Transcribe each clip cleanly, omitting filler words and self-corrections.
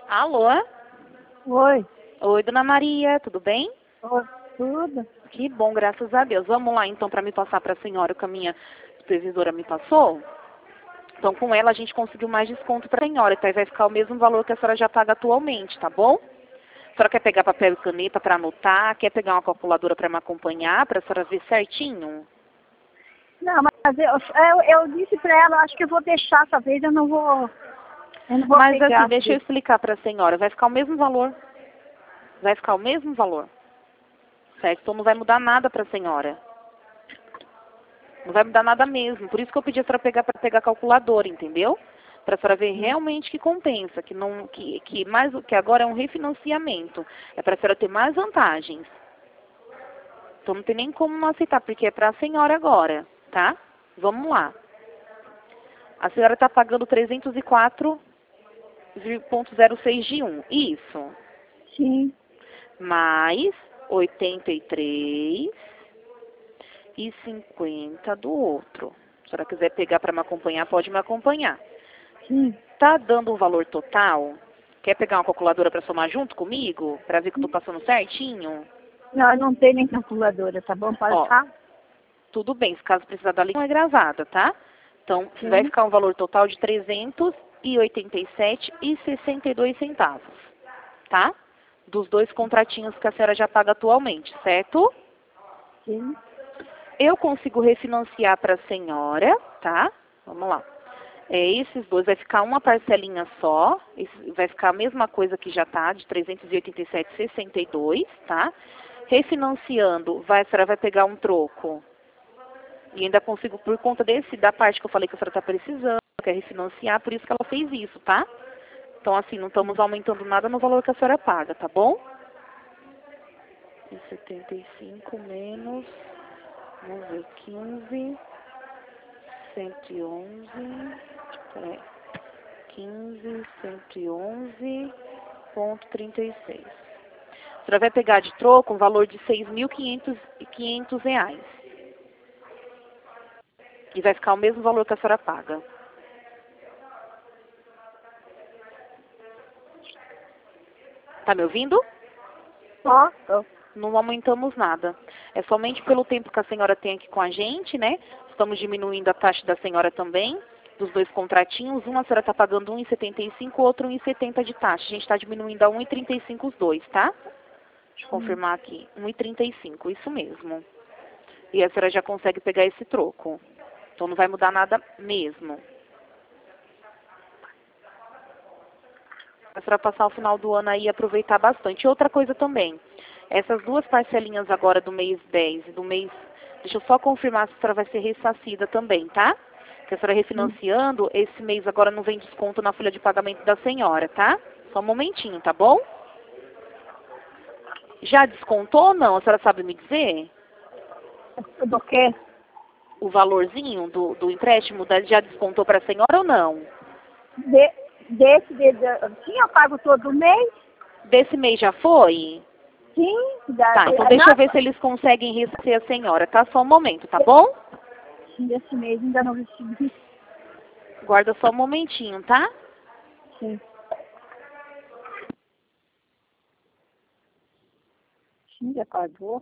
Alô? Oi. Oi, dona Maria, tudo bem? Oi, tudo? Que bom, graças a Deus. Vamos lá, então, para me passar para a senhora o que a minha supervisora me passou? Então, com ela, a gente conseguiu mais desconto para a senhora, então aí vai ficar o mesmo valor que a senhora já paga atualmente, tá bom? A senhora quer pegar papel e caneta para anotar? Quer pegar uma calculadora para me acompanhar, para a senhora ver certinho? Não, mas eu disse pra ela, acho que eu vou deixar essa vez, eu não vou Mas pegar. assim, deixa eu explicar para a senhora, vai ficar o mesmo valor. Vai ficar o mesmo valor. Certo? Então não vai mudar nada para a senhora. Não vai mudar nada mesmo. Por isso que eu pedi a senhora pegar para pegar a calculadora, entendeu? Para a senhora ver realmente que compensa, que não, que agora é um refinanciamento. É para a senhora ter mais vantagens. Então não tem nem como não aceitar, porque é para a senhora agora, tá? Vamos lá. A senhora está pagando 304,06 de um. Isso. Sim. Mais 83,50 do outro. Se a senhora quiser pegar para me acompanhar, pode me acompanhar. Sim. Tá dando um valor total? Quer pegar uma calculadora para somar junto comigo? Para ver que eu tô passando certinho? Não, eu não tenho nem calculadora, tá bom? Pode Ó, ficar? tudo bem, se caso precisar da linha, não é gravada, tá? Então, vai Sim. ficar um valor total de 387,62 centavos, tá? Dos dois contratinhos que a senhora já paga atualmente, certo? Sim. Eu consigo refinanciar para a senhora, tá? Vamos lá. Esses dois vai ficar uma parcelinha só, vai ficar a mesma coisa que já tá, de 387,62, tá? Refinanciando, a senhora vai pegar um troco. E ainda consigo, por conta da parte que eu falei que a senhora está precisando, quer refinanciar, por isso que ela fez isso, tá? Então, assim, não estamos aumentando nada no valor que a senhora paga, tá bom? E 75 menos, vamos ver, 15, 111, peraí, 15, 111,36. A senhora vai pegar de troco um valor de 6.500 reais. E vai ficar o mesmo valor que a senhora paga. Tá me ouvindo? Ó. Não aumentamos nada. É somente pelo tempo que a senhora tem aqui com a gente, né? Estamos diminuindo a taxa da senhora também, dos dois contratinhos. Um a senhora está pagando 1,75, o outro 1,70 de taxa. A gente está diminuindo a 1,35 os dois, tá? Deixa eu confirmar aqui. 1,35, isso mesmo. E a senhora já consegue pegar esse troco. Então não vai mudar nada mesmo. A senhora passar o final do ano aí e aproveitar bastante. E outra coisa também. Essas duas parcelinhas agora do mês 10 e do mês... Deixa eu só confirmar se a senhora vai ser ressarcida também, tá? Que a senhora refinanciando, esse mês agora não vem desconto na folha de pagamento da senhora, tá? Só um momentinho, tá bom? Já descontou ou não? A senhora sabe me dizer? Do quê? O valorzinho do empréstimo já descontou para a senhora ou não? Sim, eu pago todo mês. Desse mês já foi? Sim. Tá, então deixa eu ver se eles conseguem ressarcir a senhora, tá? Só um momento, tá bom? Desse mês ainda não recebi. Guarda só um momentinho, tá? Sim. Sim, já pagou.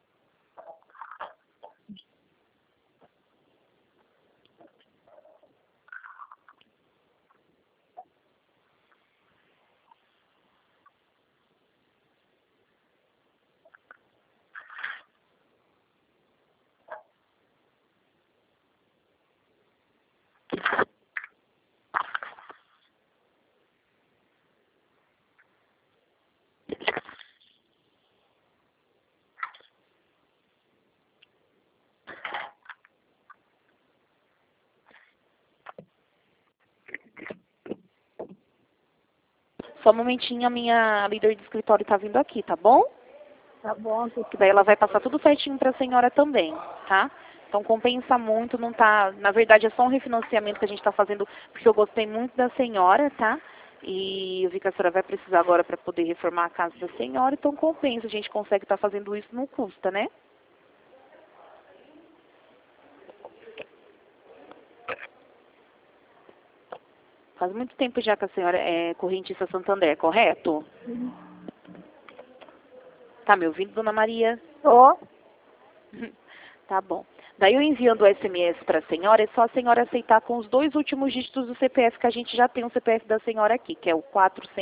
Só um momentinho, a minha líder de escritório tá vindo aqui, tá bom? Tá bom. Que daí ela vai passar tudo certinho pra senhora também, tá? Então compensa muito, não tá... Na verdade é só um refinanciamento que a gente tá fazendo, porque eu gostei muito da senhora, tá? E eu vi que a senhora vai precisar agora para poder reformar a casa da senhora, então compensa, a gente consegue estar fazendo isso, não custa, né? Faz muito tempo já que a senhora é correntista Santander, correto? Uhum. Tá me ouvindo, dona Maria? Tô. Tá bom. Daí eu enviando o SMS para a senhora, é só a senhora aceitar com os 2 últimos dígitos do CPF, que a gente já tem o CPF da senhora aqui, que é o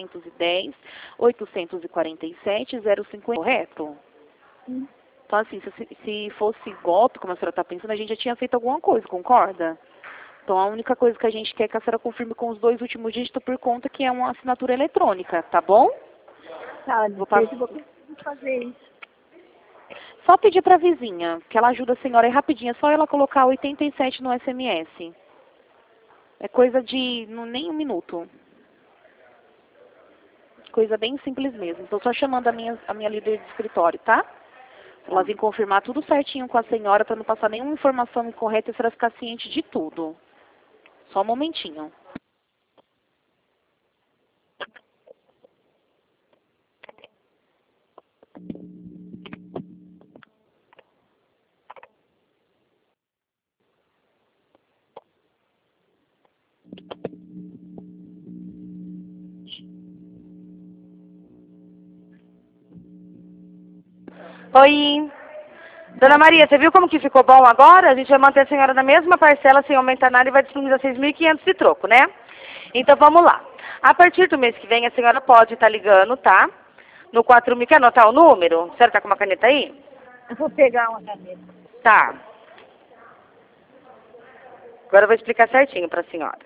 410-847-050, correto? Uhum. Então, assim, se fosse golpe, como a senhora está pensando, a gente já tinha feito alguma coisa, concorda? Então, a única coisa que a gente quer é que a senhora confirme com os 2 últimos dígitos por conta que é uma assinatura eletrônica, tá bom? Tá, Vou depois eu vou conseguir fazer isso. Só pedir para a vizinha, que ela ajuda a senhora aí rapidinho. É só ela colocar 87 no SMS. É coisa de nem 1 minuto. Coisa bem simples mesmo. Estou só chamando a minha líder de escritório, tá? Pra ela vir confirmar tudo certinho com a senhora, para não passar nenhuma informação incorreta e a senhora ficar ciente de tudo. Só um momentinho. Oi. Dona Maria, você viu como que ficou bom agora? A gente vai manter a senhora na mesma parcela sem aumentar nada e vai disponibilizar 6.500 de troco, né? Então vamos lá. A partir do mês que vem a senhora pode estar ligando, tá? No 4.000. Quer anotar o número? A senhora tá com uma caneta aí? Eu vou pegar uma caneta. Tá. Agora eu vou explicar certinho pra senhora.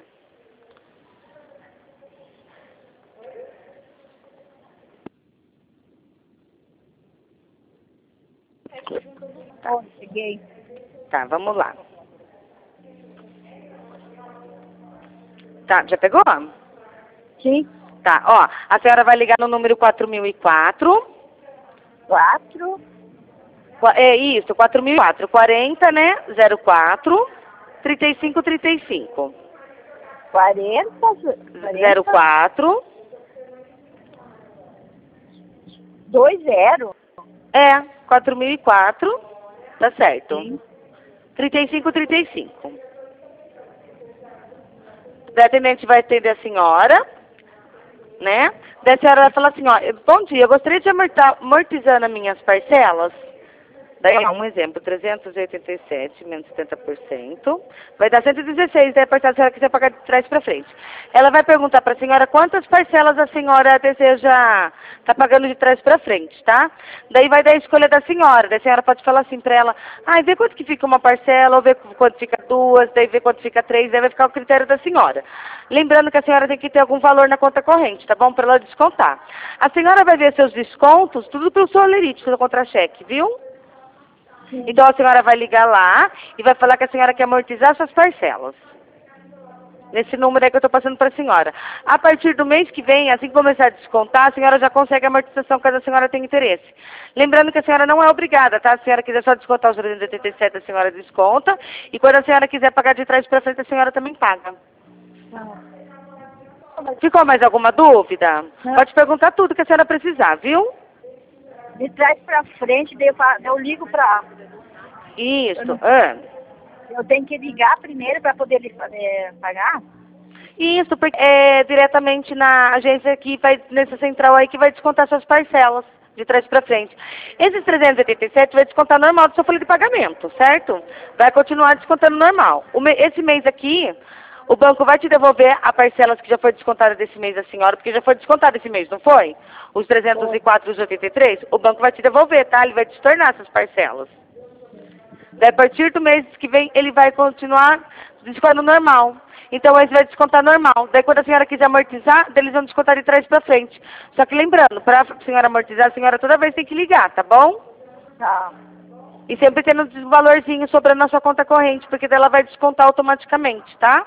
Ó, cheguei. Tá, vamos lá. Tá, já pegou? Sim. Tá, ó. A senhora vai ligar no número 4.004. 4. É isso, 4.004. 40, né? 04 35 35. 40. 04. 20. É, 4.004. Tá certo. Sim. 35 35. O atendente vai atender a senhora, né? Daí a senhora vai falar assim, ó, bom dia, eu gostaria de amortizar nas minhas parcelas. Daí, ó, um exemplo, 387 menos 70%, vai dar 116, daí a parcela, se a senhora quiser pagar de trás para frente. Ela vai perguntar para a senhora quantas parcelas a senhora deseja tá pagando de trás para frente, tá? Daí vai dar a escolha da senhora, daí a senhora pode falar assim para ela, vê quanto que fica uma parcela, ou vê quanto fica 2, daí vê quanto fica 3, daí vai ficar o critério da senhora. Lembrando que a senhora tem que ter algum valor na conta corrente, tá bom? Para ela descontar. A senhora vai ver seus descontos, tudo pelo seu olerite, pelo contra-cheque, viu? Então a senhora vai ligar lá e vai falar que a senhora quer amortizar suas parcelas. Nesse número aí que eu estou passando para a senhora. A partir do mês que vem, assim que começar a descontar, a senhora já consegue a amortização caso a senhora tenha interesse. Lembrando que a senhora não é obrigada, tá? Se a senhora quiser só descontar os 387, a senhora desconta. E quando a senhora quiser pagar de trás para frente, a senhora também paga. Ficou mais alguma dúvida? Não. Pode perguntar tudo que a senhora precisar, viu? De trás pra frente, eu ligo pra... Isso. Eu tenho que ligar primeiro para poder pagar? Isso, porque é diretamente na agência que vai, nessa central aí, que vai descontar suas parcelas de trás para frente. Esses 387 vai descontar normal do seu folha de pagamento, certo? Vai continuar descontando normal. Esse mês aqui, o banco vai te devolver a parcelas que já foi descontada desse mês da senhora, porque já foi descontado esse mês, não foi? Os 304 e os 83, o banco vai te devolver, tá? Ele vai te tornar essas parcelas. Daí, a partir do mês que vem, ele vai continuar descontando normal. Então, eles vai descontar normal. Daí, quando a senhora quiser amortizar, eles vão descontar de trás para frente. Só que lembrando, para a senhora amortizar, a senhora toda vez tem que ligar, tá bom? Tá. E sempre tendo um valorzinho sobrando na sua conta corrente, porque daí ela vai descontar automaticamente, tá?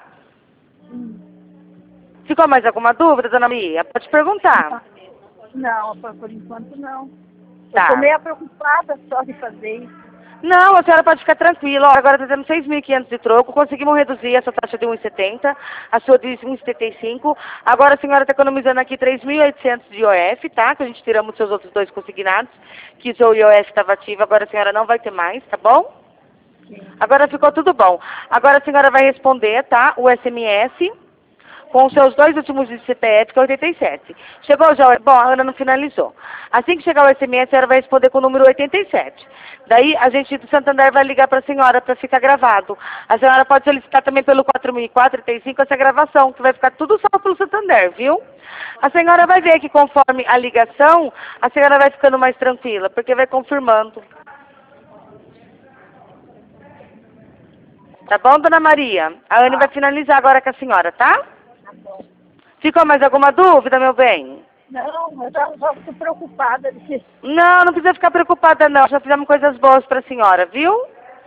Ficou mais alguma dúvida, dona Maria? Pode perguntar. Não, por enquanto não. Tá. Eu tô meio preocupada só de fazer isso. Não, a senhora pode ficar tranquila. Ó, agora está tendo 6.500 de troco. Conseguimos reduzir essa taxa de 1,70, a sua de 1,75. Agora a senhora está economizando aqui 3.800 de IOF, tá? Que a gente tiramos os seus outros 2 consignados, que o seu IOF estava ativo. Agora a senhora não vai ter mais, tá bom? Sim. Agora ficou tudo bom. Agora a senhora vai responder, tá? O SMS com os seus 2 últimos de CPF, que é 87. Chegou já? Bom, a Ana não finalizou. Assim que chegar o SMS, a senhora vai responder com o número 87. Daí, a gente do Santander vai ligar para a senhora para ficar gravado. A senhora pode solicitar também pelo 4004-35 essa gravação, que vai ficar tudo só pelo Santander, viu? A senhora vai ver que conforme a ligação, a senhora vai ficando mais tranquila, porque vai confirmando. Tá bom, dona Maria? A Anne vai finalizar agora com a senhora, tá? Tá bom. Ficou mais alguma dúvida, meu bem? Não, eu já estou preocupada. Não, não precisa ficar preocupada, não. Já fizemos coisas boas pra senhora, viu?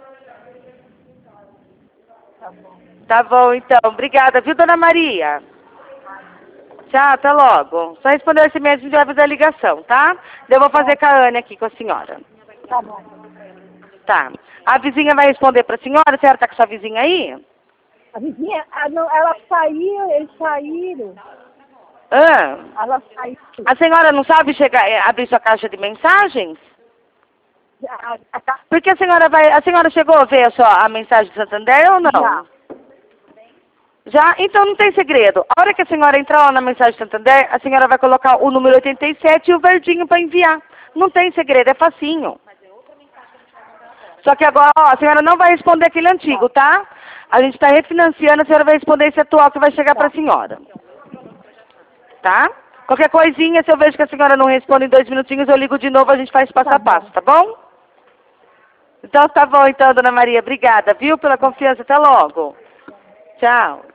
Tá bom. Tá bom, então. Obrigada, viu, dona Maria? Tchau, até logo. Só responder esse mês, a gente vai fazer a ligação, tá? Eu vou fazer com a Anne aqui, com a senhora. Tá bom. Tá. A vizinha vai responder pra senhora? A senhora tá com sua vizinha aí? A vizinha, ela saiu, eles saíram. Ah. Ela saiu. A senhora não sabe abrir sua caixa de mensagens? Porque a senhora chegou a ver a mensagem do Santander ou não? Já. Já? Então não tem segredo. A hora que a senhora entrar lá na mensagem do Santander, a senhora vai colocar o número 87 e o verdinho para enviar. Não tem segredo, é facinho. Só que agora, ó, a senhora não vai responder aquele antigo, tá? A gente está refinanciando, a senhora vai responder esse atual que vai chegar para a senhora. Tá? Qualquer coisinha, se eu vejo que a senhora não responde em 2 minutinhos, eu ligo de novo, a gente faz passo a passo, tá bom? Então tá bom, então, dona Maria. Obrigada, viu, pela confiança. Até logo. Tchau.